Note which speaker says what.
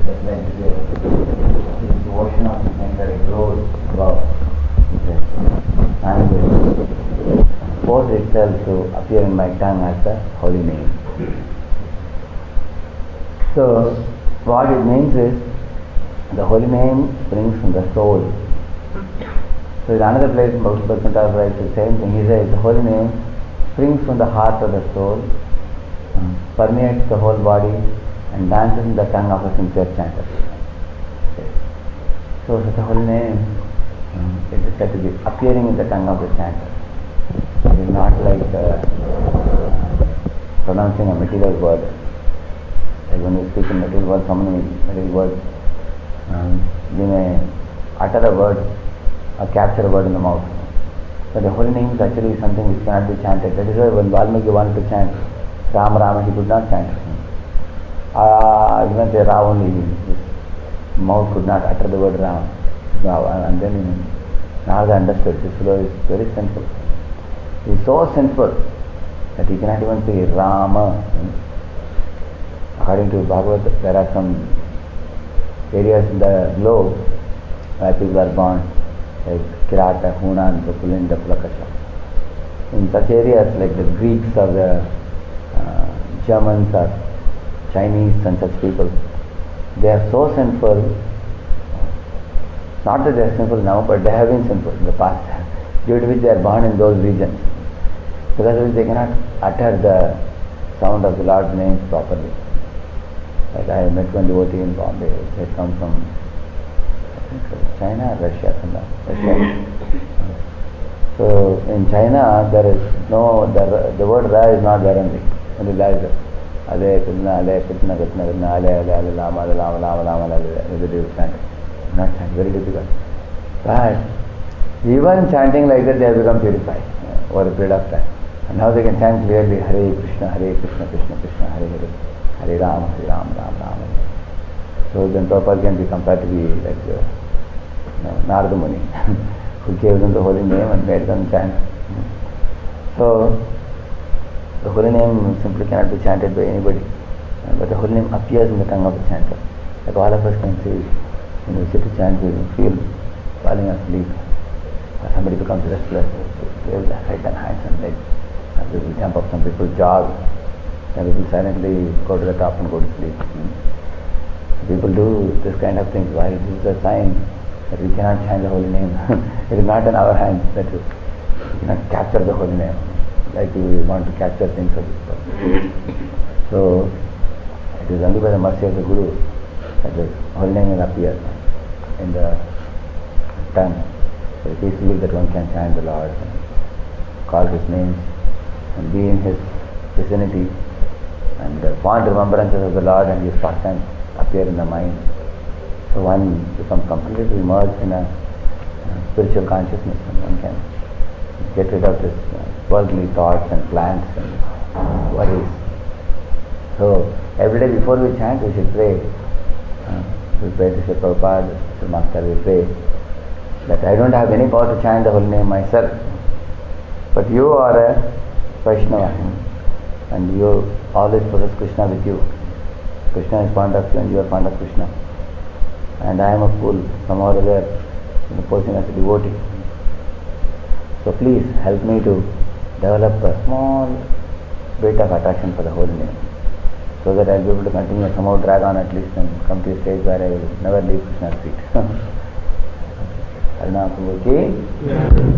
Speaker 1: just like this ocean of nectar, it grows above. Okay. And force itself to appear in my tongue as the holy name. So, what it means is, the holy name springs from the soul. So, in another place, Bhaktivinoda writes the same thing. He says, the holy name springs from the heart of the soul, permeates the whole body, and dances in the tongue of a sincere chanter. Okay. So, such a holy name, it is said to be appearing in the tongue of the chanter. It is not like pronouncing a material word. Like when you speak in material words, so many material words, you may utter a word or capture a word in the mouth. But the holy name is actually something which cannot be chanted. That is why when Valmiki wanted to chant Ram Rama, he could not chant. Even say Ra only, his mouth could not utter the word Ram. And then Narada understood this fellow is very sinful. He is so sinful that he cannot even say Rama. According to Bhagavad, there are some areas in the globe where people are born, like Kirata, Hunan, Pulinda, Pulakasha. In such areas like the Greeks or the Germans or Chinese and such people, they are so sinful. Not that they are sinful now, but they have been sinful in the past, due to which they are born in those regions. Because of which they cannot utter the sound of the Lord's name properly. Like I met one devotee in Bombay. He had come from, I think, China or Russia, Russia. So in China, there is no, the word Ra is not there only La is there. Ale, Krishna, Ale, Krishna, Krishna, Krishna, Ale, Ale, Ale, Lama, Ale, Lama, Lama, Lama, Ale, they will chant. Not chant, very difficult. But even chanting like that, they have become purified over a period of time. And now they can chant clearly, Hare Krishna, Krishna, Krishna, Hare Hare, Hare Ram, Ram, Ram. So then Prabhupada can be compared to be like Narada Muni, who gave them the holy name and made them chant. So the holy name simply cannot be chanted by anybody, but the holy name appears in the tongue of the chanter. Like all of us can see, when we sit to chant, we feel falling asleep. Or somebody becomes restless, they wave their head and hands and legs. Some people jump up, some people jog, some people silently go to the top and go to sleep. People do this kind of things. Why? This is a sign that we cannot chant the holy name. It is not in our hands that we cannot capture the holy name like we want to capture things of this world. So it is only by the mercy of the Guru that the holy name will appear in the tongue. So it is easily that one can chant the Lord, call His names, and be in His vicinity, and fond remembrances of the Lord and His pastimes appear in the mind. So one becomes completely immersed in a spiritual consciousness, and one can get rid of this worldly thoughts and plans and worries. So every day before we chant, we should pray. We pray to Sri Prabhupada, Sri Master, we pray that I don't have any power to chant the holy name myself, but you are a Vaishnava and you always possess Krishna with you. Krishna is fond of you and you are fond of Krishna. And I am a fool, somehow or other, posing as a devotee. So please help me to develop a small bit of attraction for the holy name, so that I will be able to continue, somehow drag on at least and come to a stage where I will never leave Krishna's feet. Harinam Prabhu ki